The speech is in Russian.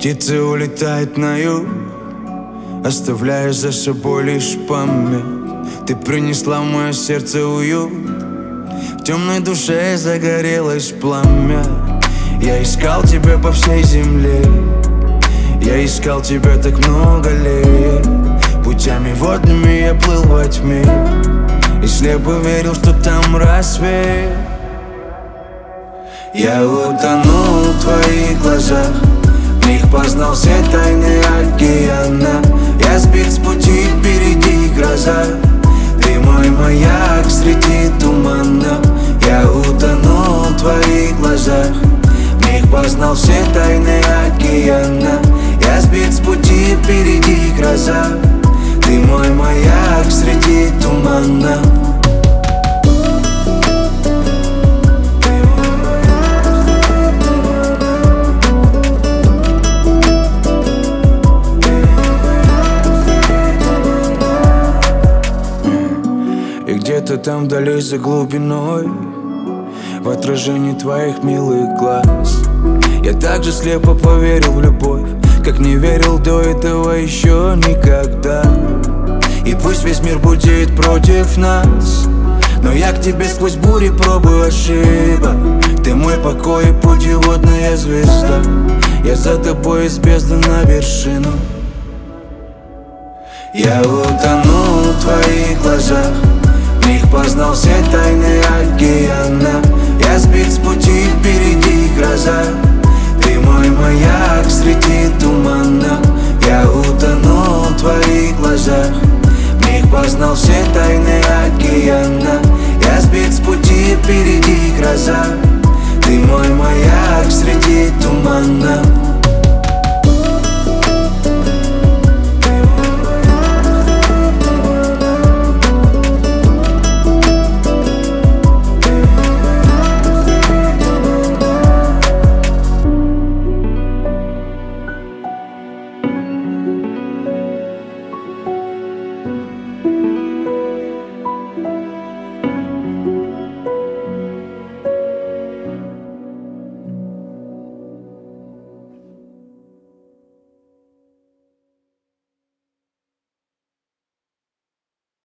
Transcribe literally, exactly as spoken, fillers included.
Птицы улетают на юг, оставляя за собой лишь память. Ты принесла в мое сердце уют, в темной душе загорелось пламя. Я искал тебя по всей земле, я искал тебя так много лет. Путями водными я плыл во тьме и слепо верил, что там рассвет. Я утонул в твоих глазах, в них познал все тайны океана. Я сбит с пути, впереди гроза, ты мой маяк среди тумана. Я утонул в твоих глазах, в них познал все тайны океана. Я сбит с пути, впереди гроза, ты мой маяк среди тумана. И где-то там вдали за глубиной, в отражении твоих милых глаз, я так же слепо поверил в любовь, как не верил до этого еще никогда. И пусть весь мир будет против нас, но я к тебе сквозь бури пробую ошибок. Ты мой покой и путеводная звезда, я за тобой из бездны на вершину. Я утонул в твоих глазах, в них познал все тайны океана. Я сбит с пути, впереди гроза, ты мой маяк среди тумана.